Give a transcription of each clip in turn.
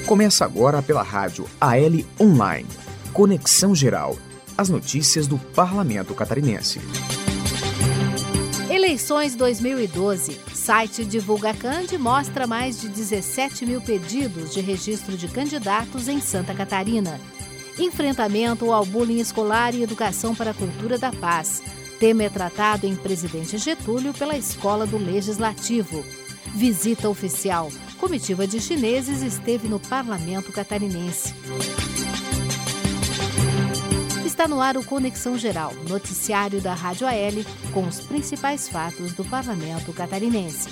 Começa agora pela rádio AL Online. Conexão Geral. As notícias do Parlamento Catarinense. Eleições 2012. Site DivulgaCand mostra mais de 17 mil pedidos de registro de candidatos em Santa Catarina. Enfrentamento ao bullying escolar e educação para a cultura da paz. Tema é tratado em Presidente Getúlio pela Escola do Legislativo. Visita oficial. Comitiva de chineses esteve no Parlamento Catarinense. Está no ar o Conexão Geral, noticiário da Rádio AL, com os principais fatos do Parlamento Catarinense.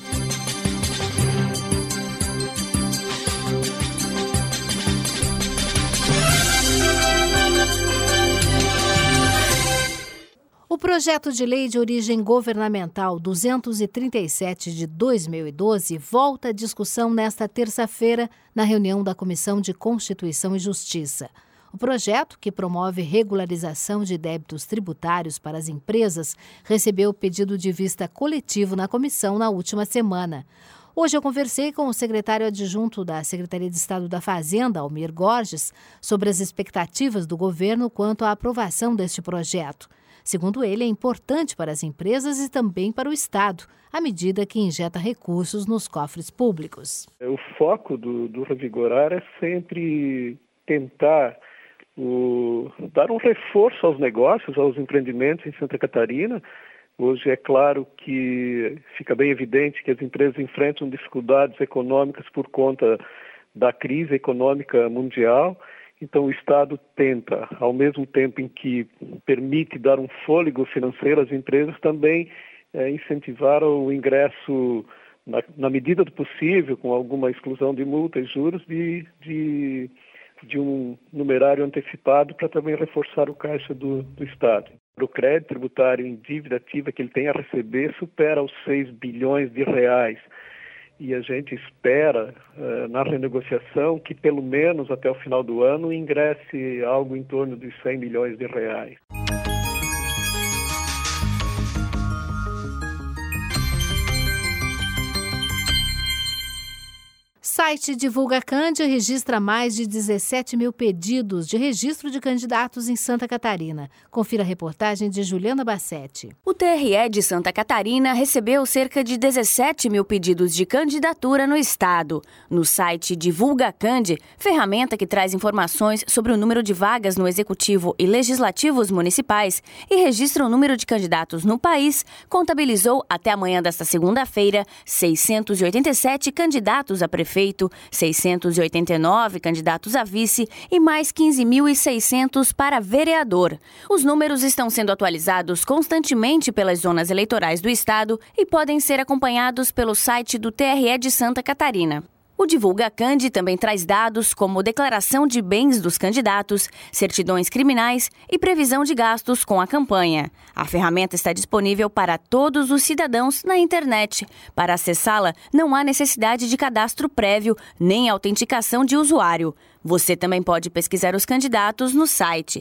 O projeto de lei de origem governamental 237 de 2012 volta à discussão nesta terça-feira na reunião da Comissão de Constituição e Justiça. O projeto, que promove regularização de débitos tributários para as empresas, recebeu pedido de vista coletivo na comissão na última semana. Hoje eu conversei com o secretário adjunto da Secretaria de Estado da Fazenda, Almir Gorges, sobre as expectativas do governo quanto à aprovação deste projeto. Segundo ele, é importante para as empresas e também para o Estado, à medida que injeta recursos nos cofres públicos. O foco do revigorar é sempre tentar dar um reforço aos negócios, aos empreendimentos em Santa Catarina. Hoje é claro que fica bem evidente que as empresas enfrentam dificuldades econômicas por conta da crise econômica mundial. Então o Estado tenta, ao mesmo tempo em que permite dar um fôlego financeiro às empresas, também incentivar o ingresso, na medida do possível, com alguma exclusão de multa e juros, de um numerário antecipado para também reforçar o caixa do Estado. O crédito tributário em dívida ativa que ele tem a receber supera os 6 bilhões de reais. E a gente espera, na renegociação, que pelo menos até o final do ano ingresse algo em torno de 100 milhões de reais. Site DivulgaCand registra mais de 17 mil pedidos de registro de candidatos em Santa Catarina. Confira a reportagem de Juliana Bassetti. O TRE de Santa Catarina recebeu cerca de 17 mil pedidos de candidatura no estado. No site DivulgaCand, ferramenta que traz informações sobre o número de vagas no Executivo e Legislativos municipais e registra o número de candidatos no país, contabilizou até amanhã desta segunda-feira 687 candidatos a prefeito, 689 candidatos a vice e mais 15.600 para vereador. Os números estão sendo atualizados constantemente pelas zonas eleitorais do estado e podem ser acompanhados pelo site do TRE de Santa Catarina. O DivulgaCand também traz dados como declaração de bens dos candidatos, certidões criminais e previsão de gastos com a campanha. A ferramenta está disponível para todos os cidadãos na internet. Para acessá-la, não há necessidade de cadastro prévio nem autenticação de usuário. Você também pode pesquisar os candidatos no site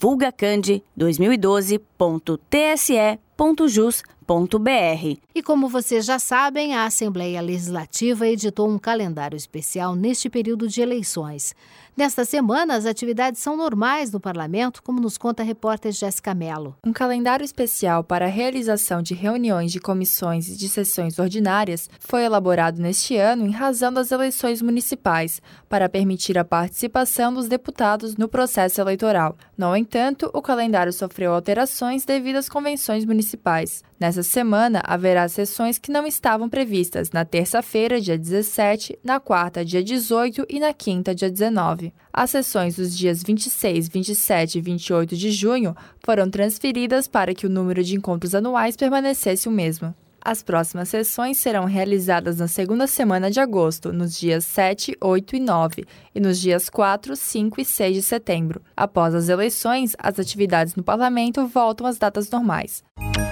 divulgacand2012.tse.jus.br. E como vocês já sabem, a Assembleia Legislativa editou um calendário especial neste período de eleições. Nesta semana, as atividades são normais no Parlamento, como nos conta a repórter Jéssica Mello. Um calendário especial para a realização de reuniões de comissões e de sessões ordinárias foi elaborado neste ano em razão das eleições municipais, para permitir a participação dos deputados no processo eleitoral. No entanto, o calendário sofreu alterações devido às convenções municipais. Nessa semana, haverá sessões que não estavam previstas na terça-feira, dia 17, na quarta, dia 18 e na quinta, dia 19. As sessões dos dias 26, 27 e 28 de junho foram transferidas para que o número de encontros anuais permanecesse o mesmo. As próximas sessões serão realizadas na segunda semana de agosto, nos dias 7, 8 e 9, e nos dias 4, 5 e 6 de setembro. Após as eleições, as atividades no Parlamento voltam às datas normais.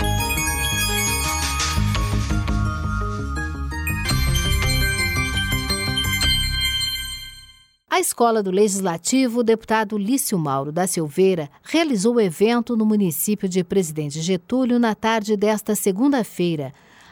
A Escola do Legislativo, o deputado Lício Mauro da Silveira, realizou o evento no município de Presidente Getúlio na tarde desta segunda-feira.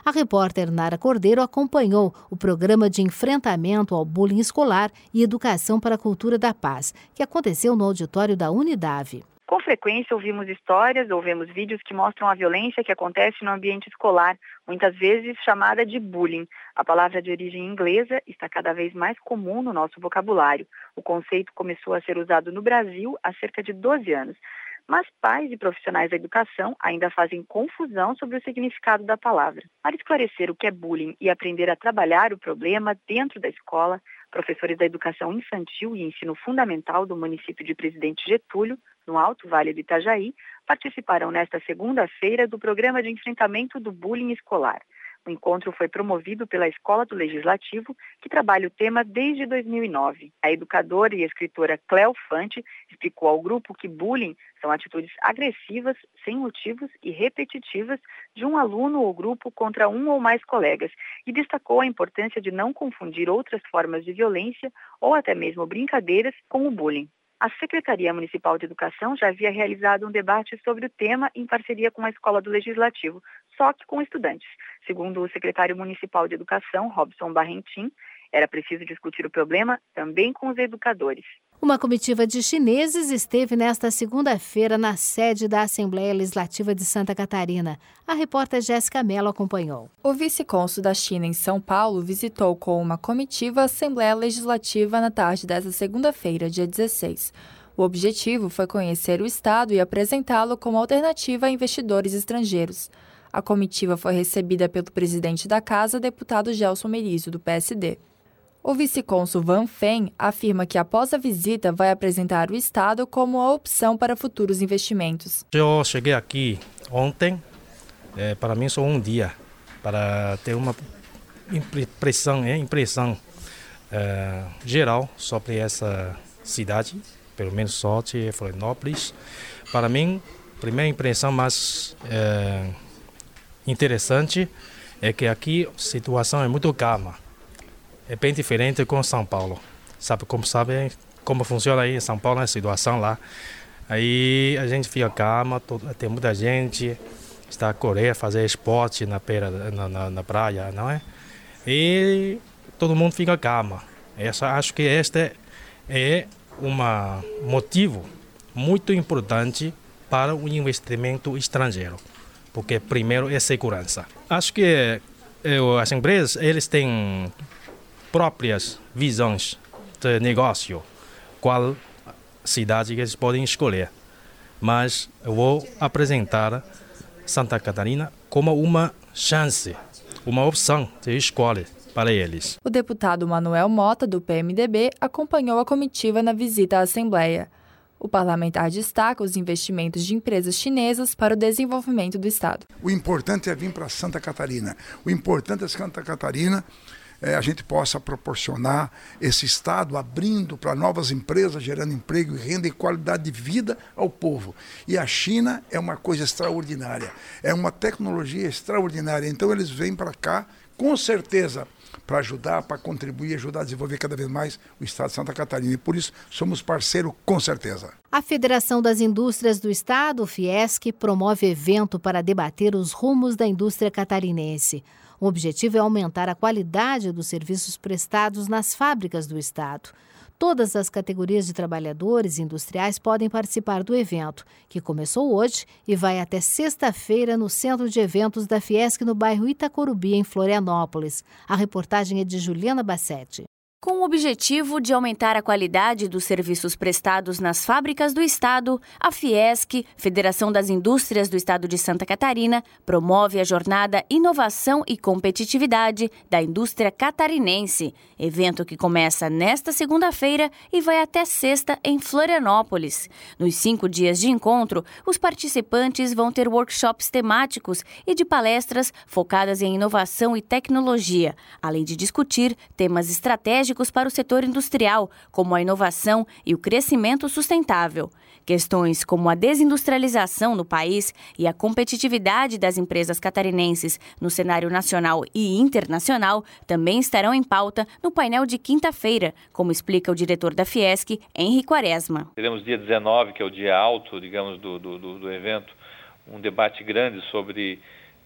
A repórter Nara Cordeiro acompanhou o programa de enfrentamento ao bullying escolar e educação para a cultura da paz, que aconteceu no auditório da Unidave. Com frequência ouvimos histórias ou vemos vídeos que mostram a violência que acontece no ambiente escolar, muitas vezes chamada de bullying. A palavra de origem inglesa está cada vez mais comum no nosso vocabulário. O conceito começou a ser usado no Brasil há cerca de 12 anos. Mas pais e profissionais da educação ainda fazem confusão sobre o significado da palavra. Para esclarecer o que é bullying e aprender a trabalhar o problema dentro da escola, professores da educação infantil e ensino fundamental do município de Presidente Getúlio, no Alto Vale do Itajaí, participarão nesta segunda-feira do programa de enfrentamento do bullying escolar. O encontro foi promovido pela Escola do Legislativo, que trabalha o tema desde 2009. A educadora e escritora Cléo Fante explicou ao grupo que bullying são atitudes agressivas, sem motivos e repetitivas de um aluno ou grupo contra um ou mais colegas e destacou a importância de não confundir outras formas de violência ou até mesmo brincadeiras com o bullying. A Secretaria Municipal de Educação já havia realizado um debate sobre o tema em parceria com a Escola do Legislativo, só que com estudantes. Segundo o secretário municipal de Educação, Robson Barrentim, era preciso discutir o problema também com os educadores. Uma comitiva de chineses esteve nesta segunda-feira na sede da Assembleia Legislativa de Santa Catarina. A repórter Jéssica Mello acompanhou. O vice-cônsul da China em São Paulo visitou com uma comitiva a Assembleia Legislativa na tarde desta segunda-feira, dia 16. O objetivo foi conhecer o Estado e apresentá-lo como alternativa a investidores estrangeiros. A comitiva foi recebida pelo presidente da Casa, deputado Gelson Merizo, do PSD. O vice-cônsul Van Feng afirma que após a visita vai apresentar o Estado como a opção para futuros investimentos. Eu cheguei aqui ontem, para mim só um dia, para ter uma impressão geral sobre essa cidade, pelo menos só de Florianópolis. Para mim, a primeira impressão mais interessante é que aqui a situação é muito calma. É bem diferente com São Paulo. Sabe como funciona aí em São Paulo, a situação lá. Aí a gente fica calma, tem muita gente, está a correr, fazer esporte na praia, não é? E todo mundo fica calma. Acho que este é um motivo muito importante para o investimento estrangeiro, porque primeiro é segurança. Acho que as empresas, eles têm próprias visões de negócio, qual cidade que eles podem escolher. Mas eu vou apresentar Santa Catarina como uma chance, uma opção de escolha para eles. O deputado Manuel Mota, do PMDB, acompanhou a comitiva na visita à Assembleia. O parlamentar destaca os investimentos de empresas chinesas para o desenvolvimento do Estado. O importante é vir para Santa Catarina. O importante é Santa Catarina a gente possa proporcionar esse Estado abrindo para novas empresas, gerando emprego e renda e qualidade de vida ao povo. E a China é uma coisa extraordinária, é uma tecnologia extraordinária. Então eles vêm para cá, com certeza, para ajudar, para contribuir, ajudar a desenvolver cada vez mais o Estado de Santa Catarina. E por isso somos parceiro, com certeza. A Federação das Indústrias do Estado, Fiesc, promove evento para debater os rumos da indústria catarinense. O objetivo é aumentar a qualidade dos serviços prestados nas fábricas do Estado. Todas as categorias de trabalhadores industriais podem participar do evento, que começou hoje e vai até sexta-feira no Centro de Eventos da Fiesc, no bairro Itacorubi, em Florianópolis. A reportagem é de Juliana Bassetti. Com o objetivo de aumentar a qualidade dos serviços prestados nas fábricas do Estado, a Fiesc, Federação das Indústrias do Estado de Santa Catarina, promove a jornada Inovação e Competitividade da Indústria Catarinense, evento que começa nesta segunda-feira e vai até sexta em Florianópolis. Nos 5 dias de encontro, os participantes vão ter workshops temáticos e de palestras focadas em inovação e tecnologia, além de discutir temas estratégicos para o setor industrial, como a inovação e o crescimento sustentável. Questões como a desindustrialização no país e a competitividade das empresas catarinenses no cenário nacional e internacional também estarão em pauta no painel de quinta-feira, como explica o diretor da Fiesc, Henri Quaresma. Teremos dia 19, que é o dia alto, digamos, do evento, um debate grande sobre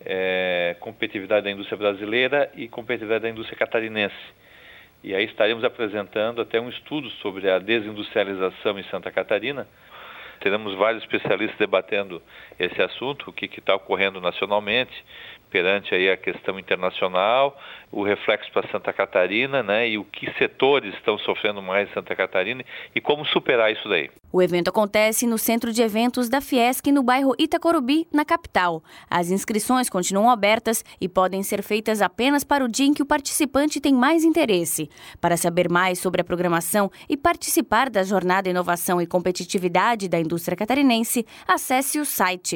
competitividade da indústria brasileira e competitividade da indústria catarinense. E aí estaremos apresentando até um estudo sobre a desindustrialização em Santa Catarina. Teremos vários especialistas debatendo esse assunto, o que está ocorrendo nacionalmente, perante aí a questão internacional, o reflexo para Santa Catarina, né, e o que setores estão sofrendo mais em Santa Catarina e como superar isso daí. O evento acontece no Centro de Eventos da Fiesc, no bairro Itacorubi, na capital. As inscrições continuam abertas e podem ser feitas apenas para o dia em que o participante tem mais interesse. Para saber mais sobre a programação e participar da Jornada Inovação e Competitividade da Indústria Catarinense, acesse o site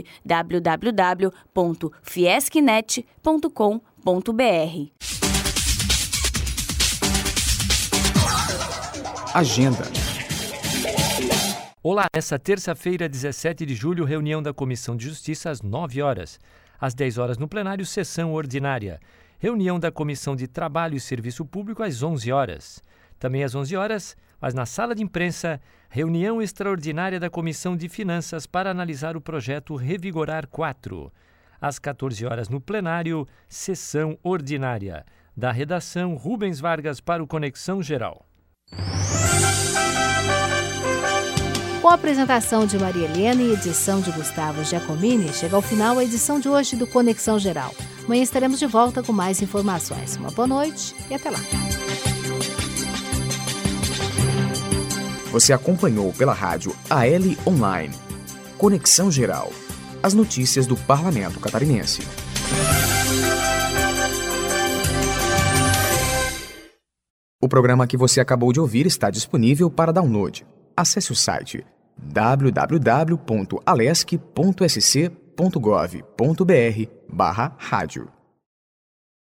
www.fiescnet.com.br. Agenda. Olá, nesta terça-feira, 17 de julho, reunião da Comissão de Justiça às 9 horas. Às 10 horas no plenário, sessão ordinária. Reunião da Comissão de Trabalho e Serviço Público às 11 horas. Também às 11 horas, mas na sala de imprensa, reunião extraordinária da Comissão de Finanças para analisar o projeto Revigorar 4. Às 14 horas no plenário, sessão ordinária. Da redação, Rubens Vargas para o Conexão Geral. Com a apresentação de Maria Helena e edição de Gustavo Giacomini, chega ao final a edição de hoje do Conexão Geral. Amanhã estaremos de volta com mais informações. Uma boa noite e até lá. Você acompanhou pela rádio AL Online. Conexão Geral. As notícias do Parlamento Catarinense. O programa que você acabou de ouvir está disponível para download. Acesse o site www.alesc.sc.gov.br/rádio.